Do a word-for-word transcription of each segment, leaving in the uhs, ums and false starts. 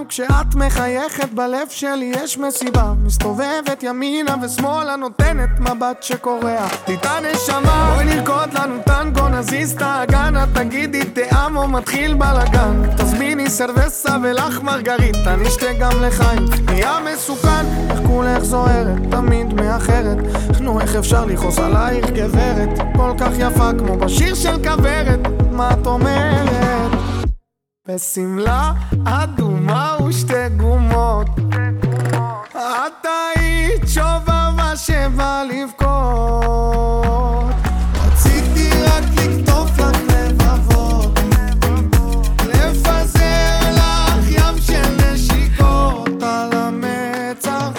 כשאת מחייכת בלב שלי יש מסיבה. מסתובבת ימינה ושמאלה נותנת מבט שקורע לי את הנשמה. בואי נרקוד לנו טנגו נזיז את ההגנה, תגידי תאמו מתחיל בלגן, תזמיני סרבסה ולך מרגריטה נשתה גם לחיים. נהיה מסוכן איך כולך זוהרת תמיד מאחרת, נו איך אפשר לכעוס עלייך גברת כל כך יפה כמו בשיר של כברת. מה את אומרת? בשמלה אדומה ושתי גומות את היית שובבה שבא לבכות, רציתי רק לכתוב לך לבבות, לפזר לך ים של נשיקות על המצח.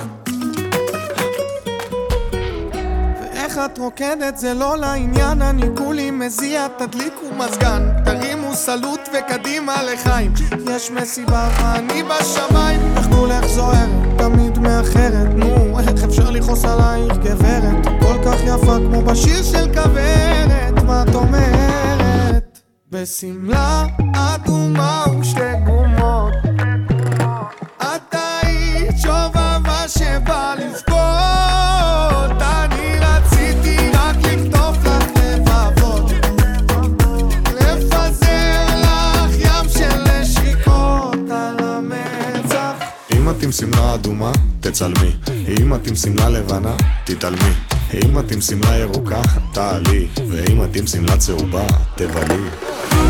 ואיך את רוקדת זה לא לעניין, אני כולי מזיע, תדליקו מזגן, תרימו סלוט וקדימה לחיים, יש מסיבה ואני בשמיים. איך כולך זוהרת תמיד מאחרת, נו איך אפשר לכעוס עלייך גברת כל כך יפה כמו בשיר של כברת. מה את אומרת? בשמלה אדומה ושתי גומות את היית שובבה שבא לבכות, אני רציתי רק לכתוב לך לבבות, לפזר לך ים של נשיקות על המצח. אם את עם סמלה אדומה תצלמי, אם את עם סמלה לבנה תתעלמי, אם את עם סמלה ירוקה תעלי, ואם את עם סמלה צהובה תבלי.